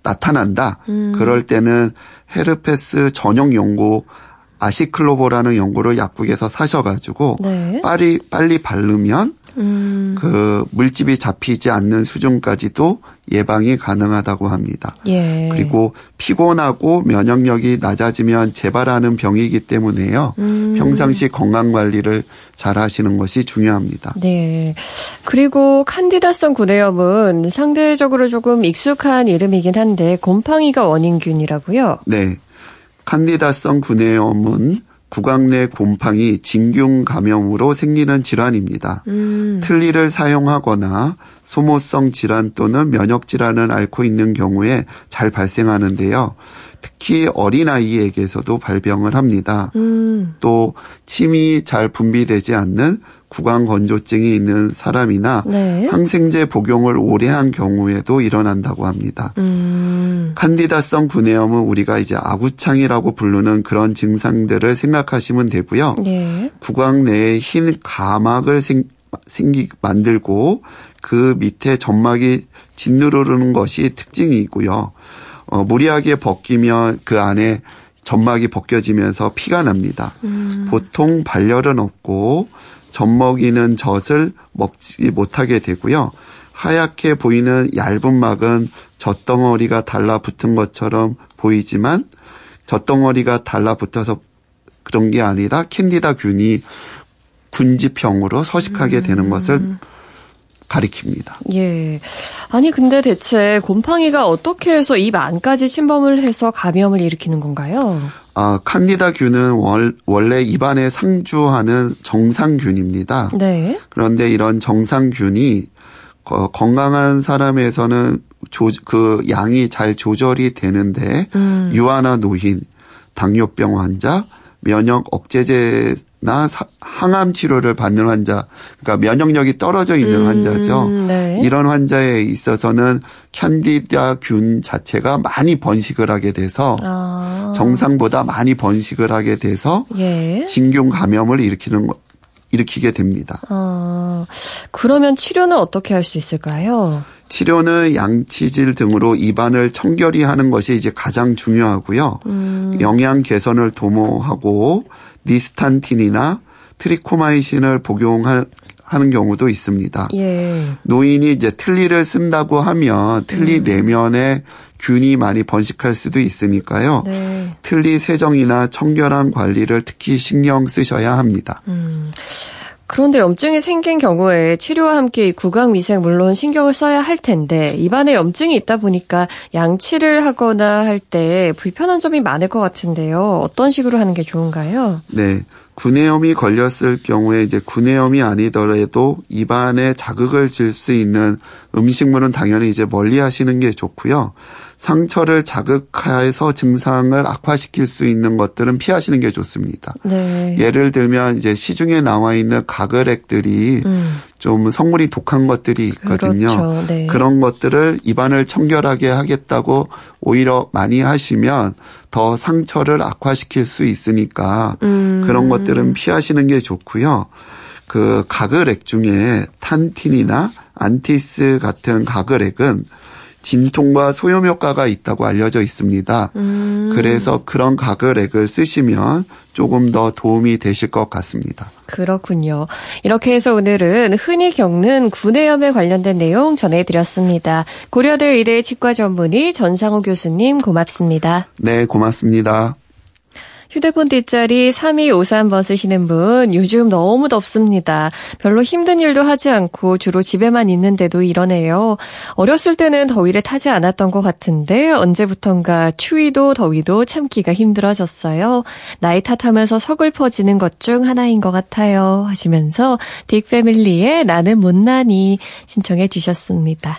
[SPEAKER 4] 나타난다.
[SPEAKER 1] 음.
[SPEAKER 4] 그럴 때는 헤르페스 전용 연고 아시클로보라는 연고를 약국에서 사셔가지고
[SPEAKER 1] 네.
[SPEAKER 4] 빨리 빨리 바르면
[SPEAKER 1] 음.
[SPEAKER 4] 그 물집이 잡히지 않는 수준까지도 예방이 가능하다고 합니다.
[SPEAKER 1] 예.
[SPEAKER 4] 그리고 피곤하고 면역력이 낮아지면 재발하는 병이기 때문에요.
[SPEAKER 1] 음.
[SPEAKER 4] 평상시 건강 관리를 잘 하시는 것이 중요합니다.
[SPEAKER 1] 네. 그리고 칸디다성 구내염은 상대적으로 조금 익숙한 이름이긴 한데 곰팡이가 원인균이라고요?
[SPEAKER 4] 네. 칸디다성 구내염은 구강 내 곰팡이 진균 감염으로 생기는 질환입니다.
[SPEAKER 1] 음.
[SPEAKER 4] 틀니를 사용하거나 소모성 질환 또는 면역 질환을 앓고 있는 경우에 잘 발생하는데요. 특히 어린아이에게서도 발병을 합니다.
[SPEAKER 1] 음.
[SPEAKER 4] 또 침이 잘 분비되지 않는 구강 건조증이 있는 사람이나
[SPEAKER 1] 네.
[SPEAKER 4] 항생제 복용을 오래 한 경우에도 일어난다고 합니다.
[SPEAKER 1] 음.
[SPEAKER 4] 칸디다성 구내염은 우리가 이제 아구창이라고 부르는 그런 증상들을 생각하시면 되고요.
[SPEAKER 1] 예.
[SPEAKER 4] 구강 내에 흰 가막을 생, 생기 만들고 그 밑에 점막이 짓누르는 것이 특징이고요. 어, 무리하게 벗기면 그 안에 점막이 벗겨지면서 피가 납니다.
[SPEAKER 1] 음.
[SPEAKER 4] 보통 발열은 없고 젖먹이는 젖을 먹지 못하게 되고요. 하얗게 보이는 얇은 막은 젖덩어리가 달라붙은 것처럼 보이지만 젖덩어리가 달라붙어서 그런 게 아니라 캔디다균이 군집형으로 서식하게 되는 것을 가리킵니다.
[SPEAKER 1] 예. 아니 근데 대체 곰팡이가 어떻게 해서 입 안까지 침범을 해서 감염을 일으키는 건가요?
[SPEAKER 4] 아, 칸디다균은 월, 원래 입안에 상주하는 정상균입니다.
[SPEAKER 1] 네.
[SPEAKER 4] 그런데 이런 정상균이 어, 건강한 사람에서는 조, 그 양이 잘 조절이 되는데
[SPEAKER 1] 음.
[SPEAKER 4] 유아나 노인, 당뇨병 환자, 면역 억제제나 사, 항암 치료를 받는 환자, 그러니까 면역력이 떨어져 있는
[SPEAKER 1] 음,
[SPEAKER 4] 환자죠.
[SPEAKER 1] 네.
[SPEAKER 4] 이런 환자에 있어서는 캔디다균 자체가 많이 번식을 하게 돼서
[SPEAKER 1] 아.
[SPEAKER 4] 정상보다 많이 번식을 하게 돼서
[SPEAKER 1] 예.
[SPEAKER 4] 진균 감염을 일으키는 거, 일으키게 됩니다.
[SPEAKER 1] 아, 그러면 치료는 어떻게 할 수 있을까요?
[SPEAKER 4] 치료는 양치질 등으로 입안을 청결히 하는 것이 이제 가장 중요하고요.
[SPEAKER 1] 음.
[SPEAKER 4] 영양 개선을 도모하고 니스탄틴이나 트리코마이신을 복용하는 경우도 있습니다.
[SPEAKER 1] 예.
[SPEAKER 4] 노인이 이제 틀니를 쓴다고 하면 틀니
[SPEAKER 1] 음.
[SPEAKER 4] 내면에 균이 많이 번식할 수도 있으니까요.
[SPEAKER 1] 네.
[SPEAKER 4] 틀니 세정이나 청결한 관리를 특히 신경 쓰셔야 합니다.
[SPEAKER 1] 음. 그런데 염증이 생긴 경우에 치료와 함께 구강 위생 물론 신경을 써야 할 텐데 입안에 염증이 있다 보니까 양치를 하거나 할 때 불편한 점이 많을 것 같은데요. 어떤 식으로 하는 게 좋은가요?
[SPEAKER 4] 네. 구내염이 걸렸을 경우에 이제 구내염이 아니더라도 입안에 자극을 줄 수 있는 음식물은 당연히 이제 멀리 하시는 게 좋고요. 상처를 자극해서 증상을 악화시킬 수 있는 것들은 피하시는 게 좋습니다.
[SPEAKER 1] 네.
[SPEAKER 4] 예를 들면 이제 시중에 나와 있는 가글액들이
[SPEAKER 1] 음.
[SPEAKER 4] 좀 성분이 독한 것들이 있거든요.
[SPEAKER 1] 그렇죠. 네.
[SPEAKER 4] 그런 것들을 입안을 청결하게 하겠다고 오히려 많이 하시면 더 상처를 악화시킬 수 있으니까
[SPEAKER 1] 음.
[SPEAKER 4] 그런 것들은 피하시는 게 좋고요. 그 가글액 중에 탄틴이나 안티스 같은 가글액은 진통과 소염 효과가 있다고 알려져 있습니다.
[SPEAKER 1] 음.
[SPEAKER 4] 그래서 그런 가글액을 쓰시면 조금 더 도움이 되실 것 같습니다.
[SPEAKER 1] 그렇군요. 이렇게 해서 오늘은 흔히 겪는 구내염에 관련된 내용 전해드렸습니다. 고려대 의대 치과 전문의 전상호 교수님 고맙습니다.
[SPEAKER 4] 네, 고맙습니다.
[SPEAKER 1] 휴대폰 뒷자리 삼이오삼 번 쓰시는 분, 요즘 너무 덥습니다. 별로 힘든 일도 하지 않고 주로 집에만 있는데도 이러네요. 어렸을 때는 더위를 타지 않았던 것 같은데 언제부턴가 추위도 더위도 참기가 힘들어졌어요. 나이 탓하면서 서글퍼지는 것 중 하나인 것 같아요. 하시면서 딕패밀리의 나는 못나니 신청해 주셨습니다.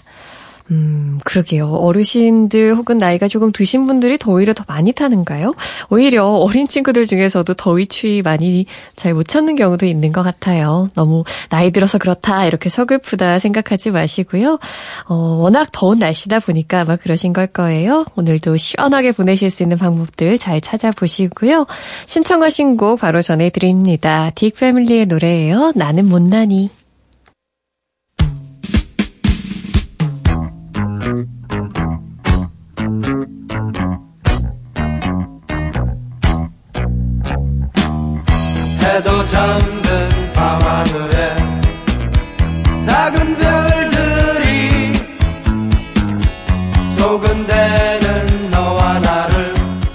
[SPEAKER 1] 음, 그러게요. 어르신들 혹은 나이가 조금 드신 분들이 더위를 더 많이 타는가요? 오히려 어린 친구들 중에서도 더위 추위 많이 잘 못 참는 경우도 있는 것 같아요. 너무 나이 들어서 그렇다 이렇게 서글프다 생각하지 마시고요. 어, 워낙 더운 날씨다 보니까 아마 그러신 걸 거예요. 오늘도 시원하게 보내실 수 있는 방법들 잘 찾아보시고요. 신청하신 곡 바로 전해드립니다. 딕패밀리의 노래예요. 나는 못나니.
[SPEAKER 5] 잠든 밤하늘에 작은 별들이 소근대는 너와 나를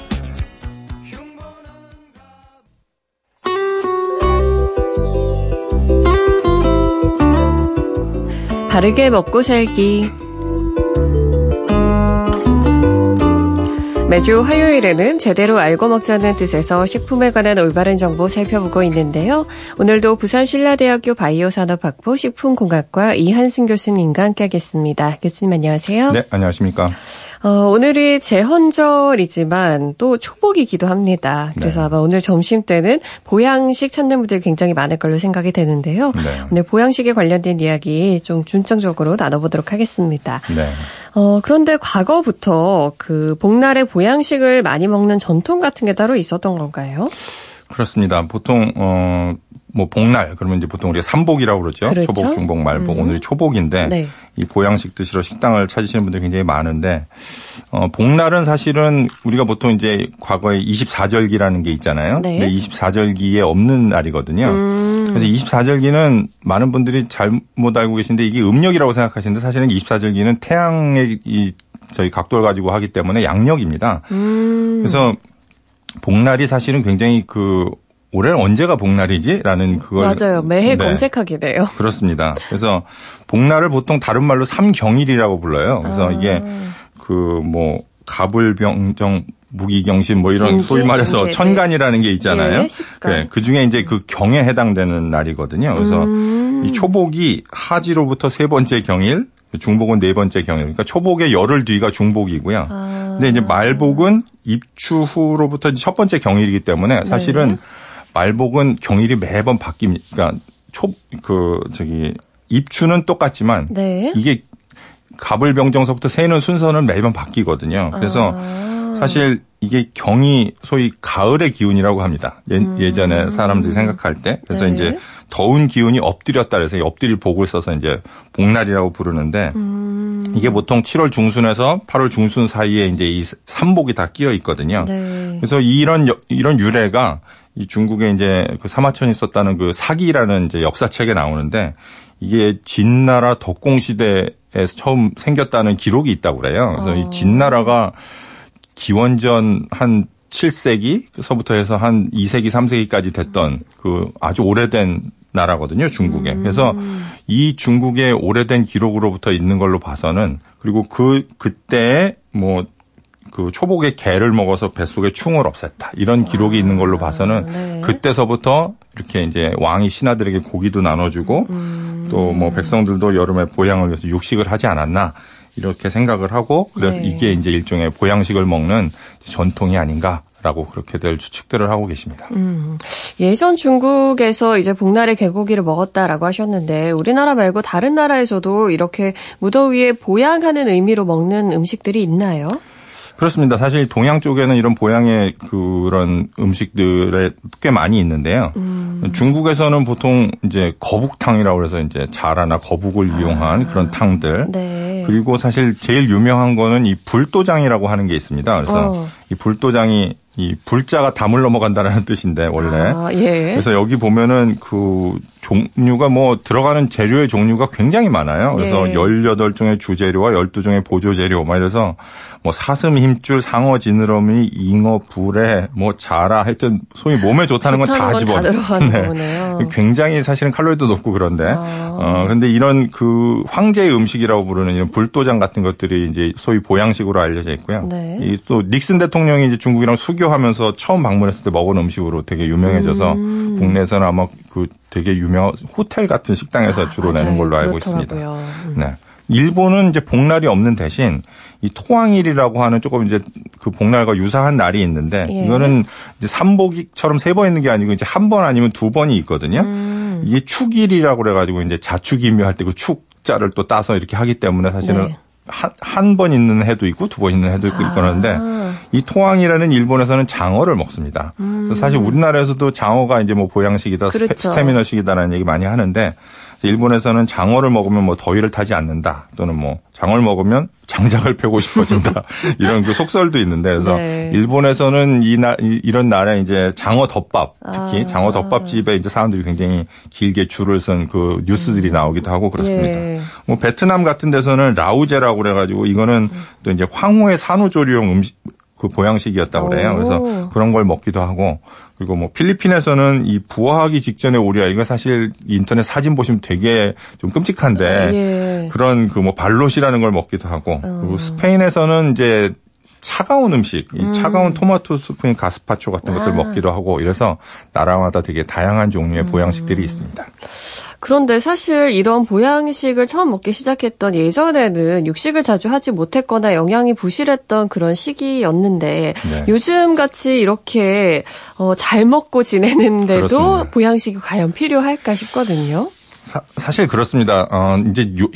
[SPEAKER 1] 바르게 먹고 살기. 매주 화요일에는 제대로 알고 먹자는 뜻에서 식품에 관한 올바른 정보 살펴보고 있는데요. 오늘도 부산신라대학교 바이오산업학부 식품공학과 이한승 교수님과 함께하겠습니다. 교수님 안녕하세요.
[SPEAKER 6] 네, 안녕하십니까.
[SPEAKER 1] 어, 오늘이 제헌절이지만 또 초복이기도 합니다. 그래서 네. 아마 오늘 점심 때는 보양식 찾는 분들이 굉장히 많을 걸로 생각이 되는데요. 네. 오늘 보양식에 관련된 이야기 좀 중점적으로 나눠보도록 하겠습니다. 네. 어, 그런데 과거부터 그 복날에 보양식을 많이 먹는 전통 같은 게 따로 있었던 건가요?
[SPEAKER 6] 그렇습니다. 보통 어, 뭐 복날 그러면 이제 보통 우리가 삼복이라고 그러죠. 그렇죠? 초복, 중복, 말복. 음. 오늘이 초복인데 네. 이 보양식 드시러 식당을 찾으시는 분들이 굉장히 많은데 어, 복날은 사실은 우리가 보통 이제 과거에 이십사절기라는 게 있잖아요. 네. 근데 이십사절기에 없는 날이거든요. 음. 그래서 이십사절기는 많은 분들이 잘못 알고 계신데 이게 음력이라고 생각하시는데 사실은 이십사절기는 태양의 이 저희 각도를 가지고 하기 때문에 양력입니다. 음. 그래서 복날이 사실은 굉장히 그 올해는 언제가 복날이지라는 그걸
[SPEAKER 1] 맞아요. 매해 네. 검색하게 돼요.
[SPEAKER 6] 그렇습니다. 그래서 복날을 보통 다른 말로 삼경일이라고 불러요. 그래서 아. 이게 그 뭐 가불병정 무기경신 뭐 이런 인기, 소위 말해서 인기, 천간이라는 게 있잖아요. 네, 그 중에 이제 그 경에 해당되는 날이거든요. 그래서 음. 이 초복이 하지로부터 세 번째 경일, 중복은 네 번째 경일. 그러니까 초복의 열흘 뒤가 중복이고요. 아. 근데 이제 말복은 입추 후로부터 첫 번째 경일이기 때문에 사실은 네. 말복은 경일이 매번 바뀝니다. 그러니까 초, 그, 저기, 입추는 똑같지만 네. 이게 가불병정서부터 세는 순서는 매번 바뀌거든요. 그래서 아. 사실 이게 경이 소위 가을의 기운이라고 합니다. 예, 음. 예전에 사람들이 생각할 때. 그래서 네. 이제 더운 기운이 엎드렸다 그래서 엎드릴 복을 써서 이제 복날이라고 부르는데 음. 이게 보통 칠월 중순에서 팔월 중순 사이에 이제 이 삼복이 다 끼어 있거든요. 네. 그래서 이런, 이런 유래가 이 중국에 이제 그 사마천이 썼다는 그 사기라는 이제 역사책에 나오는데 이게 진나라 덕공 시대에서 처음 생겼다는 기록이 있다고 그래요. 그래서 어. 이 진나라가 기원전 한 칠 세기서부터 해서 한 이 세기, 삼 세기까지 됐던 그 아주 오래된 나라거든요, 중국에. 음. 그래서 이 중국의 오래된 기록으로부터 있는 걸로 봐서는 그리고 그 그때 뭐 그 초복에 개를 먹어서 뱃속에 충을 없앴다. 이런 기록이 아, 있는 걸로 봐서는 네. 그때서부터 이렇게 이제 왕이 신하들에게 고기도 나눠주고 음. 또 뭐 백성들도 여름에 보양을 위해서 육식을 하지 않았나 이렇게 생각을 하고 그래서 네. 이게 이제 일종의 보양식을 먹는 전통이 아닌가라고 그렇게들 추측들을 하고 계십니다.
[SPEAKER 1] 음. 예전 중국에서 이제 복날에 개고기를 먹었다라고 하셨는데 우리나라 말고 다른 나라에서도 이렇게 무더위에 보양하는 의미로 먹는 음식들이 있나요?
[SPEAKER 6] 그렇습니다. 사실 동양 쪽에는 이런 보양의 그런 음식들이 꽤 많이 있는데요. 음. 중국에서는 보통 이제 거북탕이라고 해서 이제 자라나 거북을 이용한 아. 그런 탕들. 네. 그리고 사실 제일 유명한 거는 이 불도장이라고 하는 게 있습니다. 그래서 어. 이 불도장이 이 불자가 담을 넘어간다라는 뜻인데 원래. 아, 예. 그래서 여기 보면은 그 종류가 뭐 들어가는 재료의 종류가 굉장히 많아요. 그래서 예. 열여덟 종의 주재료와 열두 종의 보조재료 막 이래서 뭐 사슴, 힘줄, 상어, 지느러미, 잉어, 불에 뭐 자라 하여튼 소위 몸에 좋다는 건 다 집어넣어요. 다 들어가는 네. 거네요. 굉장히 사실은 칼로리도 높고 그런데 아. 어 근데 이런 그 황제의 음식이라고 부르는 이런 불도장 같은 것들이 이제 소위 보양식으로 알려져 있고요. 네. 이 또 닉슨 대통령이 이제 중국이랑 수교하면서 처음 방문했을 때 먹은 음식으로 되게 유명해져서 음. 국내에서는 아마 그 되게 유명 호텔 같은 식당에서 주로 아, 내는 걸로 알고 그렇더라고요. 있습니다. 음. 네. 일본은 이제 복날이 없는 대신 이 토항일이라고 하는 조금 이제 그 복날과 유사한 날이 있는데 예. 이거는 이제 삼복이처럼 세 번 있는 게 아니고 이제 한 번 아니면 두 번이 있거든요. 음. 이게 축일이라고 그래가지고 이제 자축인묘 할 때 그 축자를 또 따서 이렇게 하기 때문에 사실은 네. 한, 한 번 있는 해도 있고 두 번 있는 해도 있고 아. 그러는데 이 토항이라는 일본에서는 장어를 먹습니다. 음. 그래서 사실 우리나라에서도 장어가 이제 뭐 보양식이다, 그렇죠. 스테미너식이다라는 얘기 많이 하는데 일본에서는 장어를 먹으면 뭐 더위를 타지 않는다. 또는 뭐 장어를 먹으면 장작을 펴고 싶어진다. 이런 그 속설도 있는데 그래서 네. 일본에서는 이 나, 이런 날에 이제 장어 덮밥 특히 아. 장어 덮밥집에 이제 사람들이 굉장히 길게 줄을 선 그 뉴스들이 나오기도 하고 그렇습니다. 예. 뭐 베트남 같은 데서는 라우제라고 그래가지고 이거는 음. 또 이제 황후의 산후조리용 음식 그 보양식이었다고 그래요. 그래서 그런 걸 먹기도 하고 그리고 뭐 필리핀에서는 이 부화하기 직전에 오리아 이거 사실 인터넷 사진 보시면 되게 좀 끔찍한데 예. 그런 그 뭐 발롯이라는 걸 먹기도 하고 어. 그리고 스페인에서는 이제 차가운 음식, 이 음. 차가운 토마토 수프인 가스파초 같은 것들 아. 먹기도 하고 이래서 나라마다 되게 다양한 종류의 음. 보양식들이 있습니다.
[SPEAKER 1] 그런데 사실 이런 보양식을 처음 먹기 시작했던 예전에는 육식을 자주 하지 못했거나 영양이 부실했던 그런 시기였는데 네. 요즘같이 이렇게 어, 잘 먹고 지내는데도 그렇습니다. 보양식이 과연 필요할까 싶거든요.
[SPEAKER 6] 사, 사실 그렇습니다. 어, 이제 요,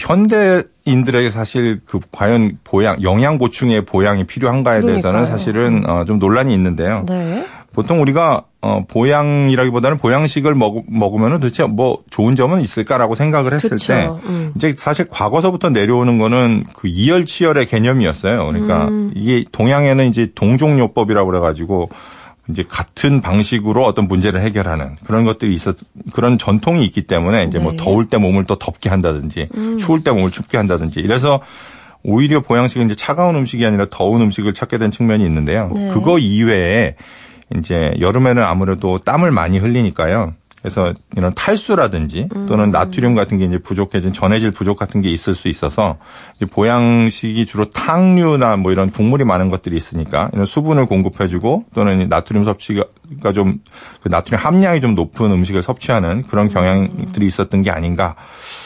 [SPEAKER 6] 현대인들에게 사실 그 과연 보양, 영양 보충의 보양이 필요한가에 그러니까요. 대해서는 사실은 어, 좀 논란이 있는데요. 네. 보통 우리가 어, 보양이라기보다는 보양식을 먹, 먹으면은 도대체 뭐 좋은 점은 있을까라고 생각을 했을 그쵸. 때 음. 이제 사실 과거서부터 내려오는 거는 그 이열치열의 개념이었어요. 그러니까 음. 이게 동양에는 이제 동종요법이라고 그래가지고 이제 같은 방식으로 어떤 문제를 해결하는 그런 것들이 있었, 그런 전통이 있기 때문에 이제 네. 뭐 더울 때 몸을 또 덥게 한다든지 음. 추울 때 몸을 춥게 한다든지 이래서 오히려 보양식은 이제 차가운 음식이 아니라 더운 음식을 찾게 된 측면이 있는데요. 네. 그거 이외에 이제 여름에는 아무래도 땀을 많이 흘리니까요. 그래서 이런 탈수라든지 또는 나트륨 같은 게 이제 부족해진 전해질 부족 같은 게 있을 수 있어서 이제 보양식이 주로 탕류나 뭐 이런 국물이 많은 것들이 있으니까 이런 수분을 공급해주고 또는 나트륨 섭취가 좀 그 나트륨 함량이 좀 높은 음식을 섭취하는 그런 경향들이 있었던 게 아닌가.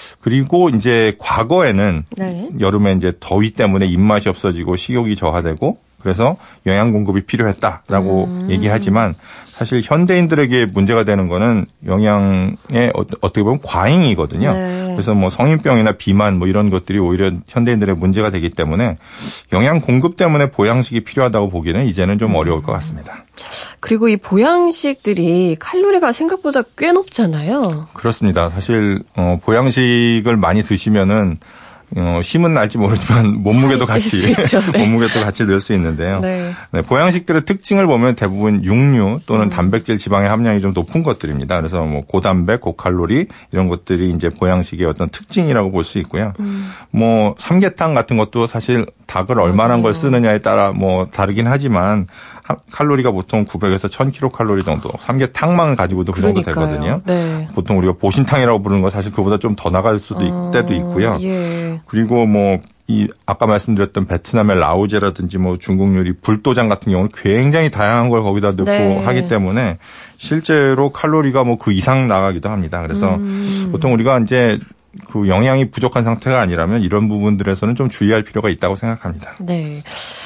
[SPEAKER 6] 그리고 이제 과거에는 네. 여름에 이제 더위 때문에 입맛이 없어지고 식욕이 저하되고 그래서 영양 공급이 필요했다라고 음. 얘기하지만 사실 현대인들에게 문제가 되는 거는 영양의 어떻게 보면 과잉이거든요. 네. 그래서 뭐 성인병이나 비만 뭐 이런 것들이 오히려 현대인들의 문제가 되기 때문에 영양 공급 때문에 보양식이 필요하다고 보기는 이제는 좀 어려울 것 같습니다.
[SPEAKER 1] 그리고 이 보양식들이 칼로리가 생각보다 꽤 높잖아요.
[SPEAKER 6] 그렇습니다. 사실 어, 보양식을 많이 드시면은 어, 힘은 날지 모르지만 몸무게도 같이 있죠, 네. 몸무게도 같이 늘 수 있는데요. 네. 네, 보양식들의 특징을 보면 대부분 육류 또는 음. 단백질, 지방의 함량이 좀 높은 것들입니다. 그래서 뭐 고단백, 고칼로리 이런 것들이 이제 보양식의 어떤 특징이라고 볼 수 있고요. 음. 뭐 삼계탕 같은 것도 사실 닭을 얼마나 걸 쓰느냐에 따라 뭐 다르긴 하지만 칼로리가 보통 구백에서 천 킬로칼로리 정도. 삼계탕만 가지고도 그 정도 되거든요. 네. 보통 우리가 보신탕이라고 부르는 거 사실 그보다 좀 더 나갈 수도 어, 때도 있고요. 예. 그리고 뭐 이 아까 말씀드렸던 베트남의 라오제라든지 뭐 중국 요리 불도장 같은 경우는 굉장히 다양한 걸 거기다 넣고 네. 하기 때문에 실제로 칼로리가 뭐 그 이상 나가기도 합니다. 그래서 음. 보통 우리가 이제 그 영양이 부족한 상태가 아니라면 이런 부분들에서는 좀 주의할 필요가 있다고 생각합니다.
[SPEAKER 1] 네.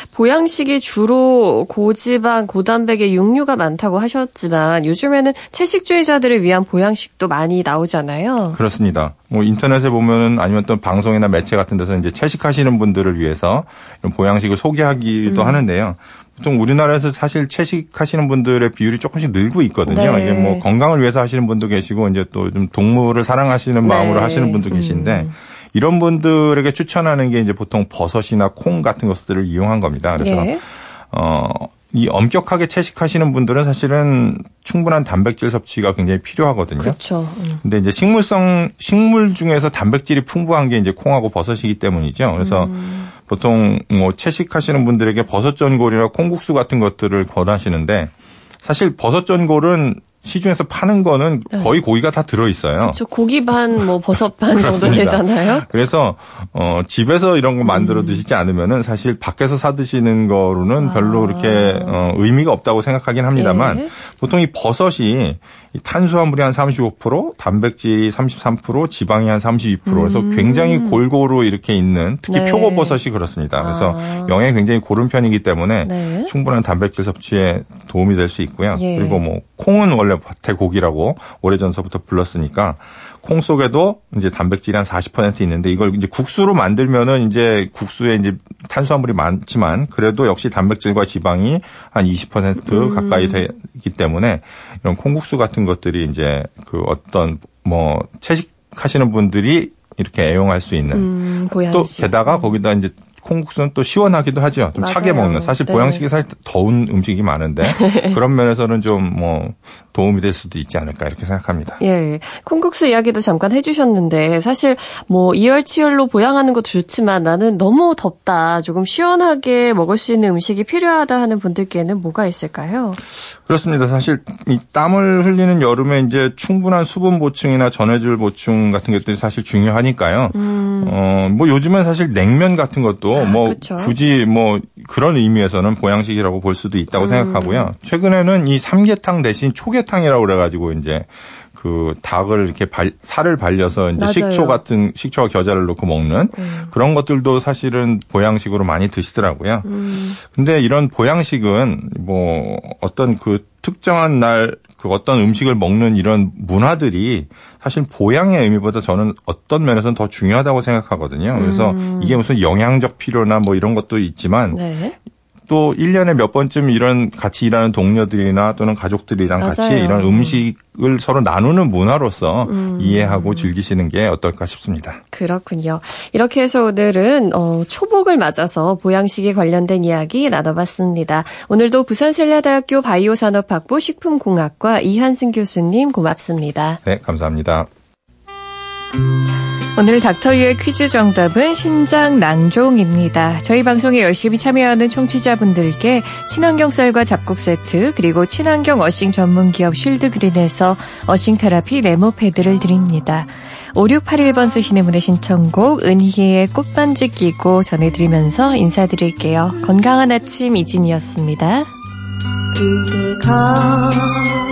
[SPEAKER 1] 보양식이 주로 고지방, 고단백의 육류가 많다고 하셨지만 요즘에는 채식주의자들을 위한 보양식도 많이 나오잖아요.
[SPEAKER 6] 그렇습니다. 뭐 인터넷에 보면은 아니면 또 방송이나 매체 같은 데서 이제 채식하시는 분들을 위해서 이런 보양식을 소개하기도 음. 하는데요. 보통 우리나라에서 사실 채식하시는 분들의 비율이 조금씩 늘고 있거든요. 네. 이게 뭐 건강을 위해서 하시는 분도 계시고 이제 또 좀 동물을 사랑하시는 마음으로 네. 하시는 분도 계신데 음. 이런 분들에게 추천하는 게 이제 보통 버섯이나 콩 같은 것들을 이용한 겁니다. 그래서 네. 어, 이 엄격하게 채식하시는 분들은 사실은 충분한 단백질 섭취가 굉장히 필요하거든요.
[SPEAKER 1] 그렇죠. 음.
[SPEAKER 6] 근데 이제 식물성 식물 중에서 단백질이 풍부한 게 이제 콩하고 버섯이기 때문이죠. 그래서 음. 보통 뭐 채식하시는 분들에게 버섯 전골이나 콩국수 같은 것들을 권하시는데 사실 버섯 전골은 시중에서 파는 거는 거의 네. 고기가 다 들어 있어요.
[SPEAKER 1] 그렇죠. 고기 반, 뭐 버섯 반 정도 되잖아요.
[SPEAKER 6] 그래서 어 집에서 이런 거 만들어 음. 드시지 않으면은 사실 밖에서 사 드시는 거로는 아. 별로 그렇게 어 의미가 없다고 생각하긴 합니다만 예. 보통 이 버섯이 이 탄수화물이 한 삼십오 퍼센트, 단백질이 삼십삼 퍼센트, 지방이 한 삼십이 퍼센트. 그래서 음. 굉장히 골고루 이렇게 있는 특히 네. 표고버섯이 그렇습니다. 그래서 아. 영양이 굉장히 고른 편이기 때문에 네. 충분한 단백질 섭취에 도움이 될 수 있고요. 예. 그리고 뭐 콩은 원래 밭의 고기라고 오래전서부터 불렀으니까 콩 속에도 이제 단백질이 한 사십 퍼센트 있는데 이걸 이제 국수로 만들면은 이제 국수에 이제 탄수화물이 많지만 그래도 역시 단백질과 지방이 한 이십 퍼센트 음. 가까이 되기 때문에 이런 콩국수 같은 것들이 이제 그 어떤 뭐 채식 하시는 분들이 이렇게 애용할 수 있는.
[SPEAKER 1] 음,
[SPEAKER 6] 또 게다가 거기다 이제 콩국수는 또 시원하기도 하죠. 좀
[SPEAKER 1] 맞아요.
[SPEAKER 6] 차게 먹는. 사실
[SPEAKER 1] 네.
[SPEAKER 6] 보양식이 사실 더운 음식이 많은데 그런 면에서는 좀 뭐 도움이 될 수도 있지 않을까 이렇게 생각합니다.
[SPEAKER 1] 예, 콩국수 이야기도 잠깐 해주셨는데 사실 뭐 이열치열로 보양하는 것도 좋지만 나는 너무 덥다, 조금 시원하게 먹을 수 있는 음식이 필요하다 하는 분들께는 뭐가 있을까요?
[SPEAKER 6] 그렇습니다. 사실 이 땀을 흘리는 여름에 이제 충분한 수분 보충이나 전해질 보충 같은 것들이 사실 중요하니까요. 음. 어, 뭐 요즘은 사실 냉면 같은 것도 뭐
[SPEAKER 1] 그쵸?
[SPEAKER 6] 굳이 뭐 그런 의미에서는 보양식이라고 볼 수도 있다고 음. 생각하고요. 최근에는 이 삼계탕 대신 초계탕이라고 그래가지고 이제 그 닭을 이렇게 발, 살을 발려서 이제
[SPEAKER 1] 맞아요.
[SPEAKER 6] 식초 같은 식초와 겨자를 넣고 먹는 음. 그런 것들도 사실은 보양식으로 많이 드시더라고요. 음. 근데 이런 보양식은 뭐 어떤 그 특정한 날 그 어떤 음식을 먹는 이런 문화들이 사실 보양의 의미보다 저는 어떤 면에서는 더 중요하다고 생각하거든요. 그래서 음. 이게 무슨 영양적 필요나 뭐 이런 것도 있지만 네. 또 일 년에 몇 번쯤 이런 같이 일하는 동료들이나 또는 가족들이랑 맞아요. 같이 이런 음식을 서로 나누는 문화로서 음. 이해하고 즐기시는 게 어떨까 싶습니다.
[SPEAKER 1] 그렇군요. 이렇게 해서 오늘은 어, 초복을 맞아서 보양식에 관련된 이야기 나눠봤습니다. 오늘도 부산센라대학교 바이오산업학부 식품공학과 이한승 교수님 고맙습니다.
[SPEAKER 6] 네, 감사합니다.
[SPEAKER 1] 오늘 닥터유의 퀴즈 정답은 신장 낭종입니다. 저희 방송에 열심히 참여하는 청취자분들께 친환경 쌀과 잡곡 세트 그리고 친환경 어싱 전문기업 쉴드그린에서 어싱 테라피 네모 패드를 드립니다. 오육팔일 번 쓰시는 분의 신청곡 은희의 꽃반지 끼고 전해드리면서 인사드릴게요. 건강한 아침 이진이었습니다.
[SPEAKER 2] 그대가